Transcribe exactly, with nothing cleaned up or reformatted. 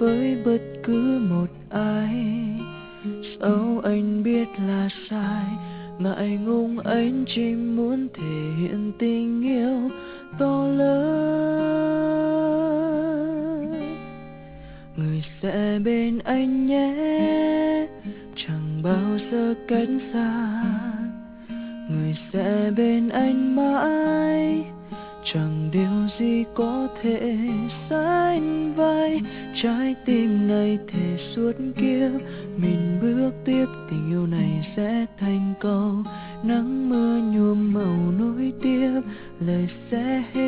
với bất cứ một ai. Dẫu anh biết là sai, ngại ngùng anh chỉ muốn thể hiện tình yêu to lớn. Người sẽ bên anh nhé, chẳng bao giờ cách xa. Người sẽ bên anh mãi, chẳng điều gì có thể sánh vai. Trái tim này thề suốt kiếp mình bước tiếp, tình yêu này sẽ thành câu nắng mưa nhuộm màu nối tiếp, lời sẽ hết